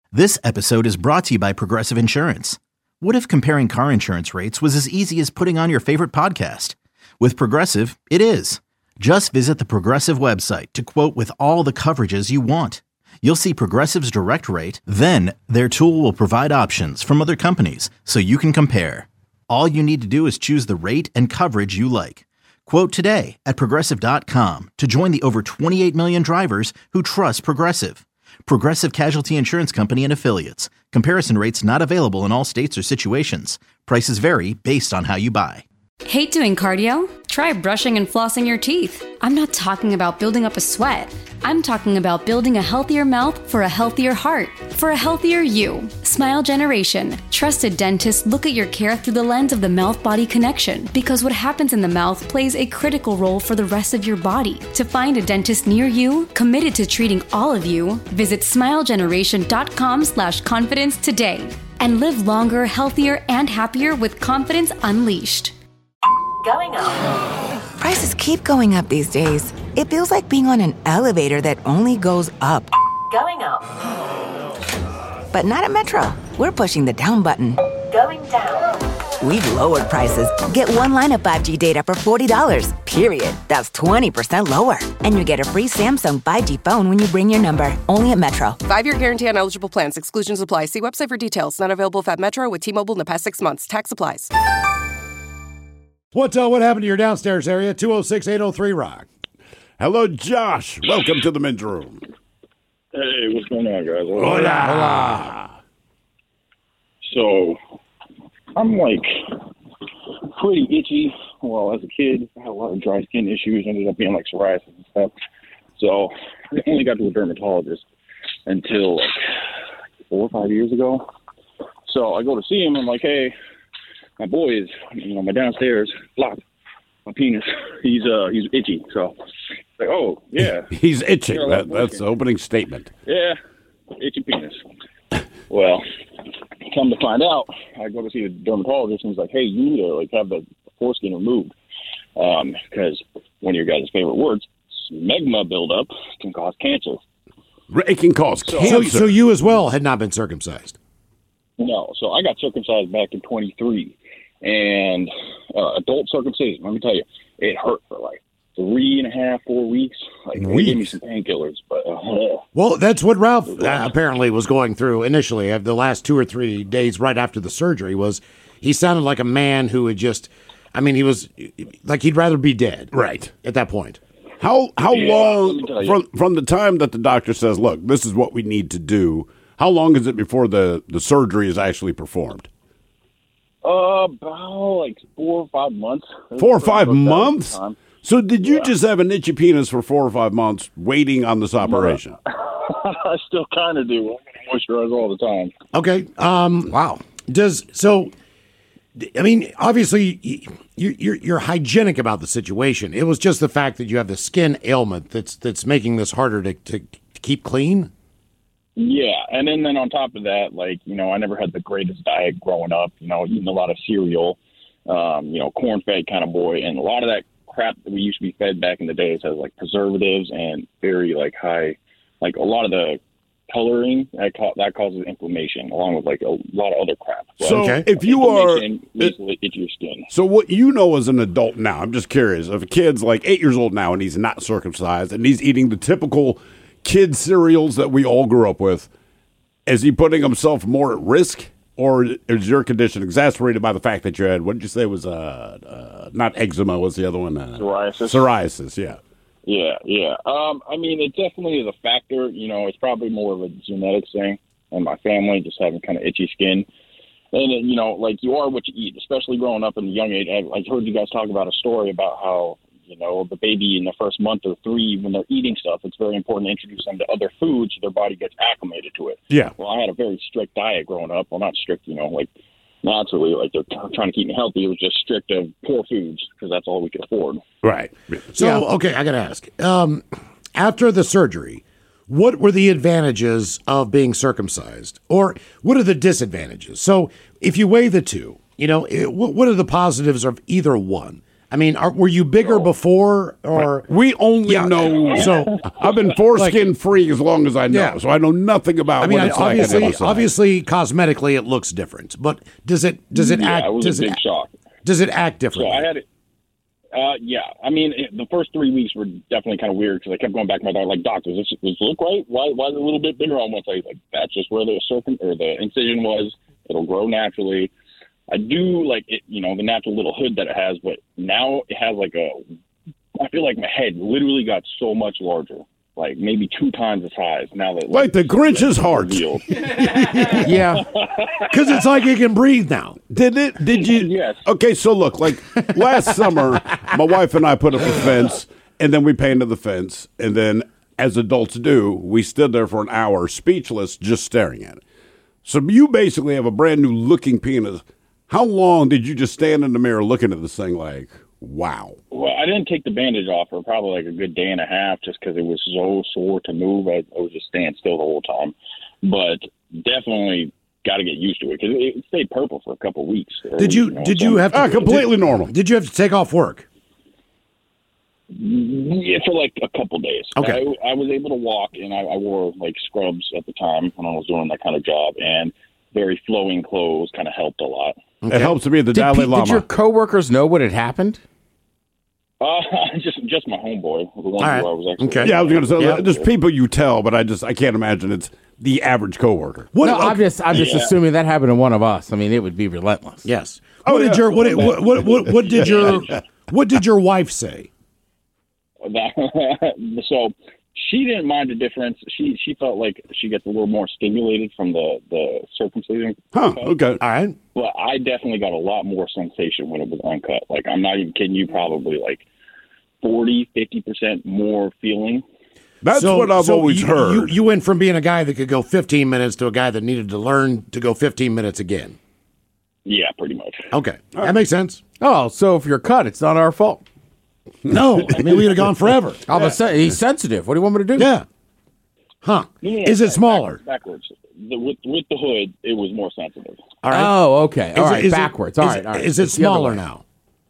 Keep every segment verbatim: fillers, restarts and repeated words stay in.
This episode is brought to you by Progressive Insurance. What if comparing car insurance rates was as easy as putting on your favorite podcast? With Progressive, it is. Just visit the Progressive website to quote with all the coverages you want. You'll see Progressive's direct rate, then their tool will provide options from other companies so you can compare. All you need to do is choose the rate and coverage you like. Quote today at progressive dot com to join the over twenty-eight million drivers who trust Progressive. Progressive Casualty Insurance Company and Affiliates. Comparison rates not available in all states or situations. Prices vary based on how you buy. Hate doing cardio? Try brushing and flossing your teeth. I'm not talking about building up a sweat. I'm talking about building a healthier mouth for a healthier heart, for a healthier you. Smile Generation. Trusted dentists look at your care through the lens of the mouth-body connection because what happens in the mouth plays a critical role for the rest of your body. To find a dentist near you, committed to treating all of you, visit smilegeneration.com slash confidence today and live longer, healthier, and happier with confidence unleashed. Going up. Prices keep going up these days. It feels like being on an elevator that only goes up. Going up. But not at Metro. We're pushing the down button. Going down. We've lowered prices. Get one line of five G data for forty dollars, period. That's twenty percent lower. And you get a free Samsung five G phone when you bring your number. Only at Metro. Five-year guarantee on eligible plans. Exclusions apply. See website for details. Not available at Metro with T-Mobile in the past six months. Tax applies. What uh, what happened to your downstairs area? two oh six, eight oh three, rock. Hello, Josh. Welcome to the men's room. Hey, what's going on, guys? Hola. Hola. So, I'm like pretty itchy. Well, as a kid, I had a lot of dry skin issues. Ended up being like psoriasis and stuff. So, I only got to a dermatologist until like four or five years ago. So, I go to see him. I'm like, hey, my boy is, you know, my downstairs blocked. My penis, he's uh, he's itchy. So, like, oh yeah, he's itching. That, that's the opening statement. Yeah, itchy penis. Well, come to find out, I go to see the dermatologist, and he's like, "Hey, you need to like have the foreskin removed um, because one of your guys' favorite words, smegma buildup, can cause cancer. It can cause so, cancer. So, so you as well had not been circumcised. No, so I got circumcised back in twenty-three. And uh, adult circumcision, let me tell you, it hurt for like three and a half, four weeks. Like, they gave me some painkillers, but uh, well, that's what Ralph uh, apparently was going through initially. The last two or three days right after the surgery was he sounded like a man who had just, I mean, he was like he'd rather be dead. Right at that point. How how yeah, long from from the time that the doctor says, "Look, this is what we need to do"? How long is it before the the surgery is actually performed? Uh, about like four or five months. Four or five months? So did you yeah. just have an itchy penis for four or five months waiting on this operation? I still kind of do. I moisturize all the time. Okay. Um, wow. Does so? I mean, obviously, you, you're you're hygienic about the situation. It was just the fact that you have the skin ailment that's that's making this harder to, to keep clean. Yeah, and then, then on top of that, like, you know, I never had the greatest diet growing up, you know, eating a lot of cereal, um, you know, corn-fed kind of boy, and a lot of that crap that we used to be fed back in the days has, like, preservatives and very, like, high, like, a lot of the coloring, that, ca- that causes inflammation, along with, like, a lot of other crap. But so okay. if you are... leads to itch your skin. So what you know as an adult now, I'm just curious, if a kid's, like, eight years old now and he's not circumcised and he's eating the typical kid cereals that we all grew up with, is he putting himself more at risk, or is your condition exacerbated by the fact that you had, what did you say was, uh, uh not eczema, what's the other one? Uh, psoriasis. Psoriasis, yeah. Yeah, yeah. Um, I mean, it definitely is a factor. You know, it's probably more of a genetics thing, and my family just having kind of itchy skin. And, you know, like, you are what you eat, especially growing up in a young age. I, I heard you guys talk about a story about how, you know, the baby in the first month or three, when they're eating stuff, it's very important to introduce them to other foods so their body gets acclimated to it. Yeah. Well, I had a very strict diet growing up. Well, not strict, you know, like naturally, like they're trying to keep me healthy. It was just strict of poor foods because that's all we could afford. Right. So, yeah. okay, I got to ask. Um, after the surgery, what were the advantages of being circumcised? Or what are the disadvantages? So if you weigh the two, you know, it, what are the positives of either one? I mean, are, were you bigger before or? We only Yeah, know. so- I've been foreskin free as long as I know, Yeah. so I know nothing about I mean, what it's obviously, like on the other obviously, cosmetically, it looks different. But does it does it Yeah, act? it was does a it big shock. does it act So differently? I had it. Uh, yeah, I mean, it, the first three weeks were definitely kind of weird because I kept going back to my doctor, like, doctor, does this, does this look right? Why, why is it a little bit bigger on one side? Like, that's just where the circum or the incision was. It'll grow naturally. I do like it, you know, the natural little hood that it has, but now it has like a. I feel like my head literally got so much larger, like maybe two times the size now that Like the Grinch's heart. revealed. Yeah. Because it's like it can breathe now. Did it? Did you? Yes. Okay, so look, like last summer, my wife and I put up a fence, and then we painted the fence, and then, as adults do, we stood there for an hour, speechless, just staring at it. So you basically have a brand new looking penis. How long did you just stand in the mirror looking at this thing like, wow? Well, I didn't take the bandage off for probably like a good day and a half just because it was so sore to move. I, I was just staying still the whole time. But definitely got to get used to it because it, it stayed purple for a couple of weeks. Did you know, did so- you have to Ah, completely did, normal. Did you have to take off work? Yeah, for like a couple days. Okay. I, I was able to walk, and I, I wore like scrubs at the time when I was doing that kind of job, and very flowing clothes kind of helped a lot. It helps to be the Did, Dalai pe- Lama. did your coworkers know what had happened? Uh, just just my homeboy, the one All right. who I was actually. Okay. yeah, I was going to say, Yeah. there's people you tell, but I just I can't imagine it's the average coworker. What? no, I'm okay. just I'm just Yeah. assuming that happened to one of us. I mean, it would be relentless. Yes. Oh, What did yeah. your what, did- what what what what did your what did your wife say? That, so she didn't mind the difference. She she felt like she gets a little more stimulated from the the circumcision. Huh, cut. okay. All right. But I definitely got a lot more sensation when it was uncut. Like, I'm not even kidding you, probably like forty, fifty percent more feeling. That's So- what I've so always you, heard. You, you went from being a guy that could go fifteen minutes to a guy that needed to learn to go fifteen minutes again. Yeah, pretty much. Okay, that makes sense. Oh, so if you're cut, it's not our fault. No, I mean we'd have gone forever. All of a sudden, he's sensitive. What do you want me to do? Yeah. Huh? No, no, no, Is it back- smaller? Backwards. The, with, with the hood, it was more sensitive. All right. Oh, okay. All Is it- right, is it- backwards. All is right, it- all right. Is it It's the other smaller way. now?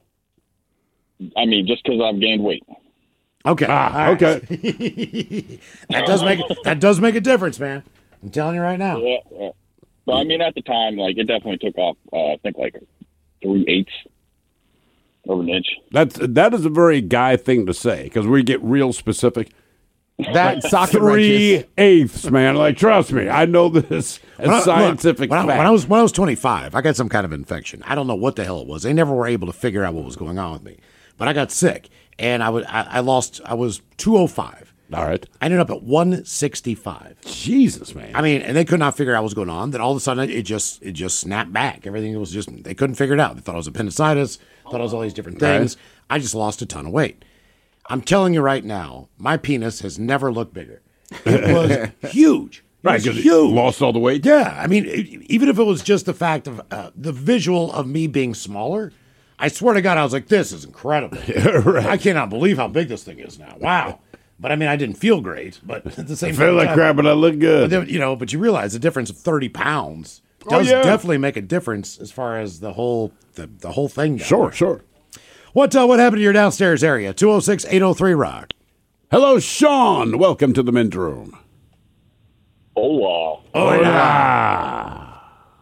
I mean, just because I've gained weight. Okay. ah, All right. okay. That does make that does make a difference, man. I'm telling you right now. Yeah, yeah. But I mean, at the time, like, it definitely took off. Uh, I think like three eighths of an inch. That's that is a very guy thing to say because we get real specific. That socket Three wrenches. eighths, man. Like, trust me, I know this When I- as scientific look, when I, fact. when I was when I was twenty-five, I got some kind of infection. I don't know what the hell it was. They never were able to figure out what was going on with me. But I got sick, and I would I, I lost. I was two oh five. All right, I ended up at one sixty-five. Jesus, man. I mean, and they could not figure out what was going on. Then all of a sudden, it just it just snapped back. Everything was just they couldn't figure it out. They thought it was appendicitis. Thought it was all these different things. I just lost a ton of weight. I'm telling you right now, my penis has never looked bigger. It was huge. It right, was because huge. you lost all the weight. Yeah, I mean, e- even if it was just the fact of uh, the visual of me being smaller, I swear to God, I was like, "This is incredible! right. I cannot believe how big this thing is now. Wow!" But I mean, I didn't feel great. But at the same I feel time, like crap, but I look But good. then, you know, but you realize the difference of thirty pounds Oh, does yeah. definitely make a difference as far as the whole the, the whole thing goes. Sure, sure. What uh, what happened to your downstairs area? two oh six, eight oh three rock. Hello, Sean. Welcome to the men's room. Oh, wow. Oh, yeah.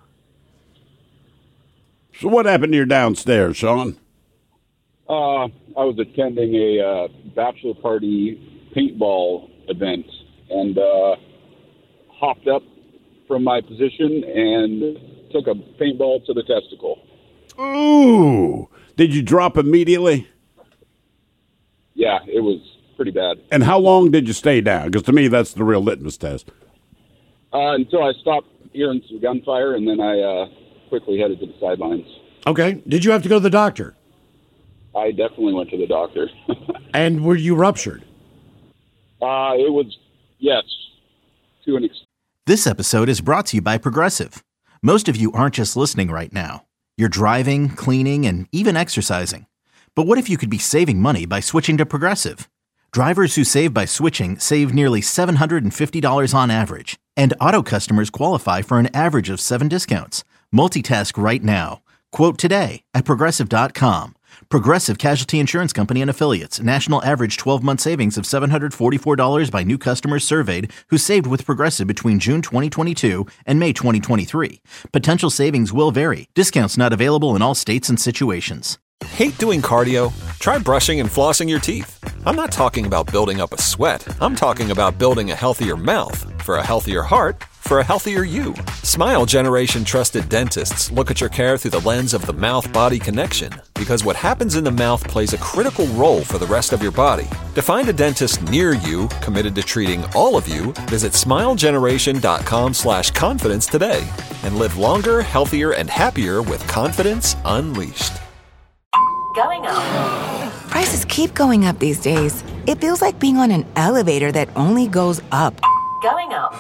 So what happened to your downstairs, Sean? Uh, I was attending a uh, bachelor party paintball event and uh, hopped up from my position and took a paintball to the testicle. Ooh. Did you drop immediately? Yeah, it was pretty bad. And how long did you stay down? Because to me, that's the real litmus test. Uh, until I stopped hearing some gunfire, and then I uh, quickly headed to the sidelines. Okay. Did you have to go to the doctor? I definitely went to the doctor. And were you ruptured? uh, it was, yes, to an extent. This episode is brought to you by Progressive. Most of you aren't just listening right now. You're driving, cleaning, and even exercising. But what if you could be saving money by switching to Progressive? Drivers who save by switching save nearly seven hundred fifty dollars on average. And auto customers qualify for an average of seven discounts. Multitask right now. Quote today at Progressive dot com. Progressive Casualty Insurance Company and Affiliates. National average twelve-month savings of seven hundred forty-four dollars by new customers surveyed who saved with Progressive between June twenty twenty-two and May twenty twenty-three. Potential savings will vary. Discounts not available in all states and situations. Hate doing cardio? Try brushing and flossing your teeth. I'm not talking about building up a sweat. I'm talking about building a healthier mouth for a healthier heart for a healthier you. Smile Generation trusted dentists look at your care through the lens of the mouth-body connection, because what happens in the mouth plays a critical role for the rest of your body. To find a dentist near you committed to treating all of you, visit smilegeneration.com slash confidence today and live longer, healthier, and happier with confidence unleashed. Going up. Prices keep going up these days. It feels like being on an elevator that only goes up. Going up.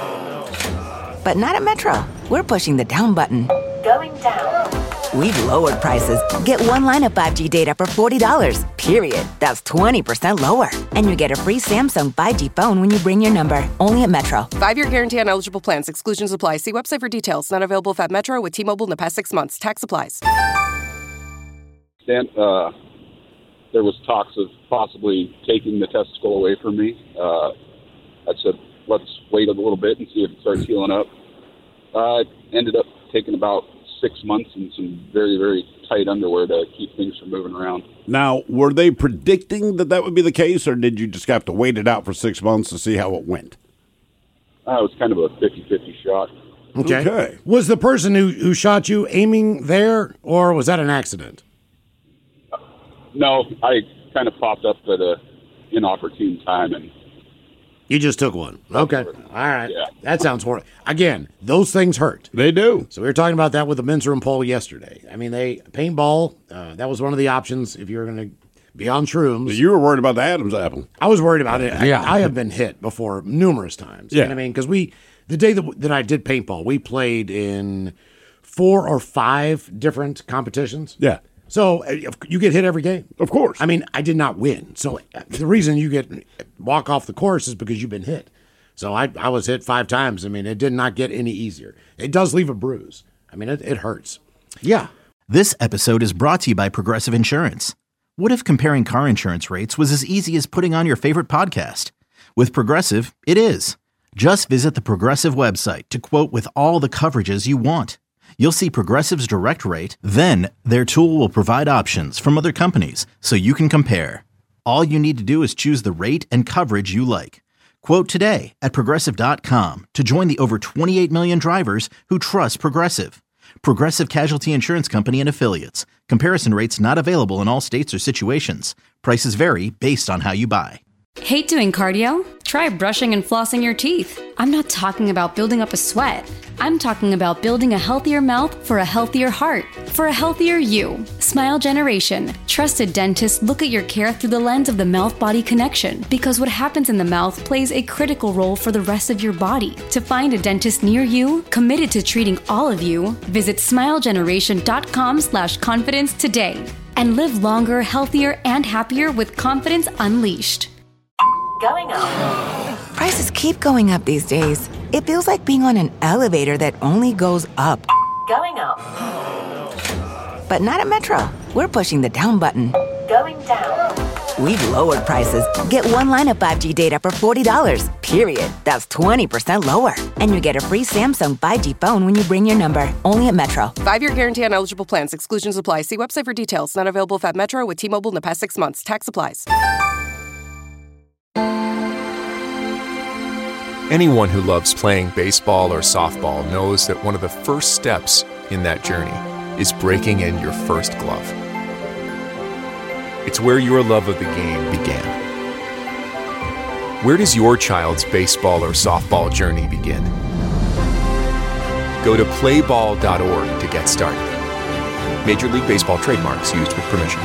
But not at Metro. We're pushing the down button. Going down. We've lowered prices. Get one line of five G data for forty dollars, period. That's twenty percent lower. And you get a free Samsung five G phone when you bring your number. Only at Metro. Five-year guarantee on eligible plans. Exclusions apply. See website for details. Not available if at Metro with T-Mobile in the past six months. Tax applies. Dan, uh, there was talks of possibly taking the testicle away from me. Uh, I said, let's wait a little bit and see if it starts healing up. Uh, it ended up taking about six months and some very, very tight underwear to keep things from moving around. Now, were they predicting that that would be the case, or did you just have to wait it out for six months to see how it went? Uh, it was kind of a fifty-fifty shot. Okay. Okay. Was the person who, who shot you aiming there, or was that an accident? No, I kind of popped up at a inopportune time, and You just took one. Okay. All right. Yeah. That sounds horrible. Again, those things hurt. They do. So we were talking about that with the men's room poll yesterday. I mean, they paintball, uh, that was one of the options if you were going to be on shrooms. You were worried about the Adam's apple. I was worried about it. Yeah. I, I have been hit before numerous times. You know Yeah. what I mean? Because we, the day that, that I did paintball, we played in four or five different competitions. Yeah. So uh, you get hit every game. Of course. I mean, I did not win. So uh, the reason you get walk off the course is because you've been hit. So I, I was hit five times. I mean, it did not get any easier. It does leave a bruise. I mean, it, it hurts. Yeah. This episode is brought to you by Progressive Insurance. What if comparing car insurance rates was as easy as putting on your favorite podcast? With Progressive, it is. Just visit the Progressive website to quote with all the coverages you want. You'll see Progressive's direct rate, then their tool will provide options from other companies so you can compare. All you need to do is choose the rate and coverage you like. Quote today at Progressive dot com to join the over twenty-eight million drivers who trust Progressive. Progressive Casualty Insurance Company and Affiliates. Comparison rates not available in all states or situations. Prices vary based on how you buy. Hate doing cardio? Try brushing and flossing your teeth. I'm not talking about building up a sweat. I'm talking about building a healthier mouth for a healthier heart, for a healthier you. Smile Generation. Trusted dentists look at your care through the lens of the mouth-body connection, because what happens in the mouth plays a critical role for the rest of your body. To find a dentist near you, committed to treating all of you, visit smilegeneration.com slash confidence today and live longer, healthier, and happier with confidence unleashed. Going up. Prices keep going up these days. It feels like being on an elevator that only goes up. Going up. But not at Metro. We're pushing the down button. Going down. We've lowered prices. Get one line of five G data for forty dollars, period. That's twenty percent lower. And you get a free Samsung five G phone when you bring your number. Only at Metro. Five-year guarantee on eligible plans. Exclusions apply. See website for details. Not available if at Metro with T-Mobile in the past six months. Tax applies. Anyone who loves playing baseball or softball knows that one of the first steps in that journey is breaking in your first glove. It's where your love of the game began. Where does your child's baseball or softball journey begin? Go to play ball dot org to get started. Major League Baseball trademarks used with permission.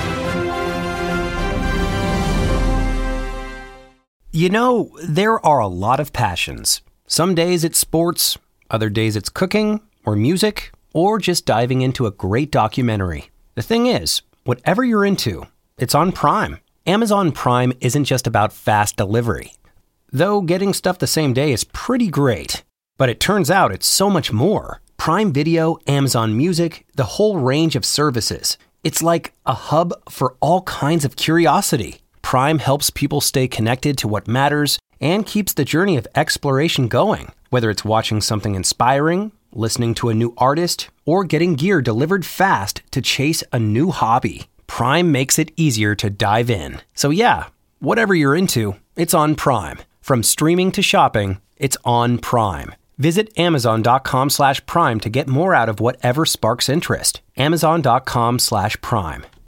You know, there are a lot of passions. Some days it's sports, other days it's cooking, or music, or just diving into a great documentary. The thing is, whatever you're into, it's on Prime. Amazon Prime isn't just about fast delivery. Though getting stuff the same day is pretty great. But it turns out it's so much more. Prime Video, Amazon Music, the whole range of services. It's like a hub for all kinds of curiosity. Prime helps people stay connected to what matters and keeps the journey of exploration going. Whether it's watching something inspiring, listening to a new artist, or getting gear delivered fast to chase a new hobby, Prime makes it easier to dive in. So yeah, whatever you're into, it's on Prime. From streaming to shopping, it's on Prime. Visit amazon.com slash prime to get more out of whatever sparks interest. Amazon.com slash prime.